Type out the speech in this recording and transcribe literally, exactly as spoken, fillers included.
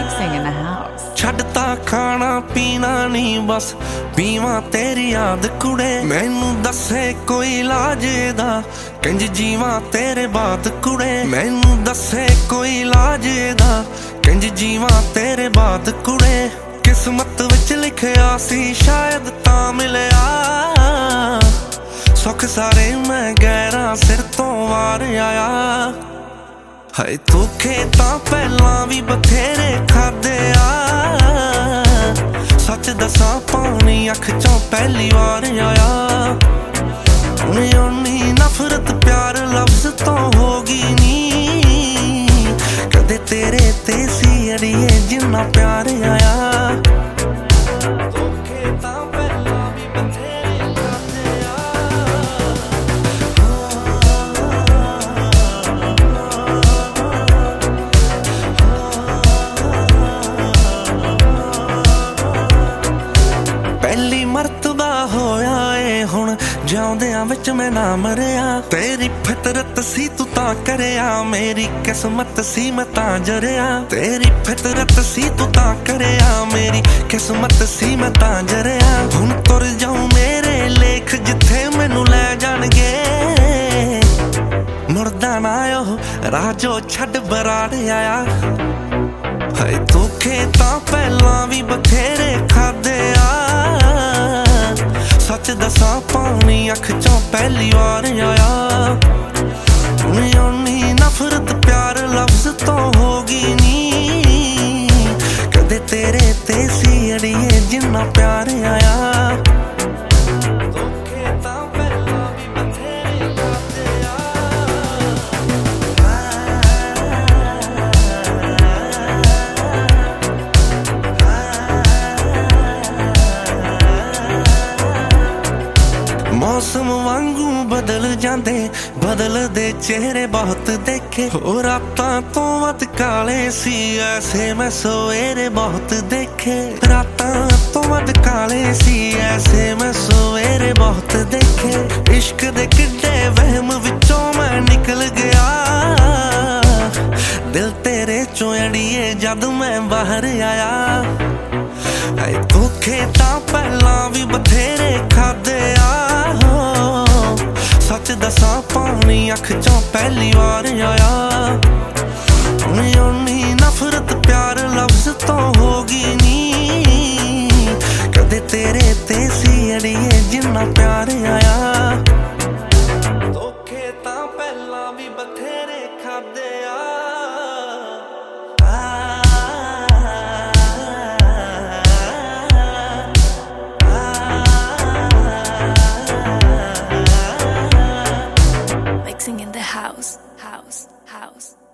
Mixing in the house. ਛੱਡਤਾ ਖਾਣਾ ਪੀਣਾ ਨਹੀਂ ਬਸ ਪੀਵਾਂ ਤੇਰੀ ਯਾਦ ਕੁੜੇ ਮੈਨੂੰ ਦੱਸੇ ਕੋਈ ਇਲਾਜ ਦਾ ਕਿੰਜ ਜੀਵਾਂ ਤੇਰੇ ਬਾਤ ਕੁੜੇ ਮੈਨੂੰ ਦੱਸੇ ਕੋਈ ਇਲਾਜ ਦਾ ਕਿੰਜ ਜੀਵਾਂ ਤੇਰੇ ਬਾਤ ਕੁੜੇ ਕਿਸਮਤ ਵਿੱਚ ਲਿਖਿਆ ਸੀ ਸ਼ਾਇਦ ਤਾਂ ਮਿਲਿਆ ਸੁੱਖ ਸਾਰੇ ਮੈਂ ਗਹਿਰਾ ਸਿਰ ਤੋਂ ਵਾਰ ਆਇਆ ਹਾਏ ਧੋਖੇ ਤਾਂ ਪਹਿਲਾਂ ਵੀ ਬਥੇਰੇ ਖਾਦੇ ਆ ਸੱਚ ਦੱਸਾਂ ਪਾਣੀ ਅੱਖ ਚੋਂ ਪਹਿਲੀ ਵਾਰ ਆਇਆ ਹੁਣ ਓਨੀ ਨਫ਼ਰਤ ਪਿਆਰ ਲਫ਼ਜ਼ ਤੋਂ ਹੋ ਗਈ ਨੀ ਕਦੇ ਤੇਰੇ ਤੇ ਸੀ ਅੜੀਏ ਜਿੰਨਾ ਪਿਆਰ ਆਇਆ ਪਹਿਲੀ ਮਰਤਬਾ ਹੋਇਆ ਏ ਹੁਣ ਜਿਉਂਦਿਆਂ ਵਿੱਚ ਮੈਂ ਨਾ ਮਰਿਆ ਤੇਰੀ ਫਿਤਰਤ ਸੀ ਤੂੰ ਤਾਂ ਕਰਿਆ ਮੇਰੀ ਕਿਸਮਤ ਸੀ ਮੈਂ ਤਾਂ ਜਰਿਆ ਤੇਰੀ ਫਿਤਰਤ ਸੀ ਤੂੰ ਤਾਂ ਕਰਿਆ ਮੇਰੀ ਕਿਸਮਤ ਸੀ ਮੈਂ ਤਾਂ ਜਰਿਆ ਹੁਣ ਤੁਰ ਜਾਊਂ ਮੇਰੇ ਲੇਖ ਜਿੱਥੇ ਮੈਨੂੰ ਲੈ ਜਾਣਗੇ ਮੁਰਦਾ ਨਾ ਉਹ ਰਾਜੋ ਛੱਡ ਬਰਾੜ ਆਇਆ ਹਾਏ ਧੋਖੇ ਤਾਂ ਪਹਿਲਾਂ ਵੀ ਬਥੇਰੇ ਖਾਦੇ ਆ ਸੱਚ ਦੱਸਾਂ ਪਾਣੀ ਅੱਖ ਚੋਂ ਪਹਿਲੀ ਵਾਰ ਆਇਆ ਹੁਣ ਓਨੀ ਨਫ਼ਰਤ ਪਿਆਰ ਲਫ਼ਜ਼ ਤੋਂ ਹੋ ਗਈ ਨੀ ਕਦੇ ਤੇਰੇ ਤੇ ਸੀ ਅੜੀਏ ਜਿੰਨਾ ਪਿਆਰ ਆਇਆ ਮੌਸਮ ਵਾਂਗੂ ਬਦਲ ਜਾਂਦੇ ਬਦਲਦੇ ਚਿਹਰੇ ਬਹੁਤ ਦੇਖੇ ਉਹ ਰਾਤਾਂ ਤੋਂ ਵੱਧ ਕਾਲੇ ਸੀ ਐਸੇ ਮੈਂ ਸਵੇਰੇ ਬਹੁਤ ਦੇਖੇ ਰਾਤਾਂ ਤੋਂ ਵੱਧ ਕਾਲੇ ਸੀ ਐਸੇ ਮੈਂ ਸਵੇਰੇ ਬਹੁਤ ਦੇਖੇ ਇਸ਼ਕ ਦੇ ਕਿੱਡੇ ਵਹਿਮ ਵਿੱਚੋਂ ਮੈਂ ਨਿਕਲ ਗਿਆ ਦਿਲ ਤੇਰੇ ਚੋਂ ਅੜੀਏ ਜਦ ਮੈਂ ਬਾਹਰ ਆਇਆ ਹਾਏ ਧੋਖੇ ਤਾਂ ਪਹਿਲਾਂ ਵੀ ਬਥੇਰੇ ਖਾਦੇ ਆ ਸੱਚ ਦੱਸਾਂ ਪਾਣੀ ਅੱਖ ਚੋਂ ਪਹਿਲੀ ਵਾਰ ਆਇਆ ਹੁਣ ਓਨੀ ਨਫ਼ਰਤ ਪਿਆਰ ਲਫ਼ਜ਼ ਤੋਂ ਹੋ ਗਈ ਨੀ ਕਦੇ ਤੇਰੇ ਤੇ ਸੀ ਅੜੀਏ ਜਿੰਨਾ ਪਿਆਰ ਆਇਆ ਧੋਖੇ ਤਾਂ ਪਹਿਲਾਂ ਵੀ ਬਥੇਰੇ ਖਾਦੇ ਆ Mixing in the house, house, house.